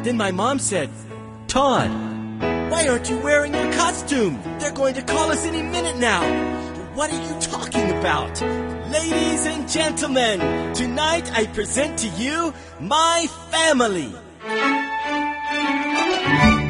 Then my mom said, "Todd, why aren't you wearing your costume? They're going to call us any minute now." "What are you talking about?" "Ladies and gentlemen, tonight I present to you my family."